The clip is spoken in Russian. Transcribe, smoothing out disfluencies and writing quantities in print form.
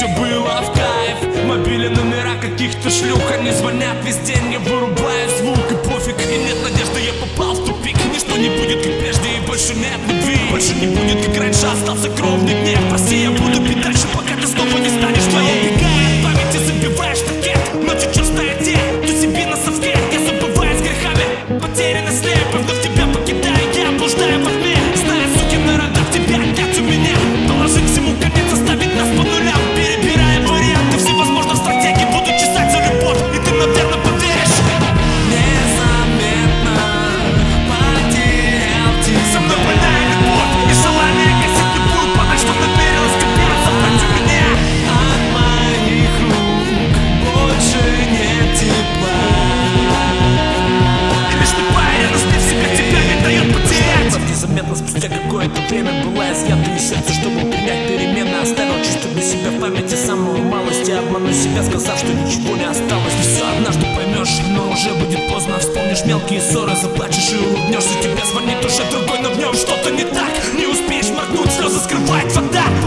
было в кайф. Мобили номера каких-то шлюх, они звонят весь день, я вырубаю звук. И пофиг, и нет надежды, я попал в тупик. Ничто не будет как прежде, и больше нет любви. Больше не будет как раньше, остался кровный гнев. Прости, я буду пить дальше, пока ты снова не станешь моей. Убегая от памяти, забиваешь ракет. Ночью черстая тень, то себе на совке. Я забываю с грехами, потерянно слепо. Вновь тебя покидаю, я блуждаю во тьме. Зная, сукин на родах, тебя опять у меня. Положить всему конец, оставить нас по нулям. Перебираем варианты всевозможных стратегий. Буду чесать за любовь, и ты, наверное, поверишь. Незаметно потерял тебя. Со мной больная любовь и желание гасить любую подать, что намерилась копировать. Забрать у меня. От моих рук больше нет тепла. И лишь тупая рядом в себя тебя не дает потерять. Незаметно спустя какое-то время была изъята из сердца, чтобы принять перемены. Оставил чувство для себя в памяти самую малость. Я обману себя, сказав, что ничего не осталось. Ты все однажды поймешь, но уже будет поздно. Вспомнишь мелкие ссоры, заплачешь и улыбнешься. Тебе звонит уже другой, но в нем что-то не так. Не успеешь моргнуть, слезы скрывает вода.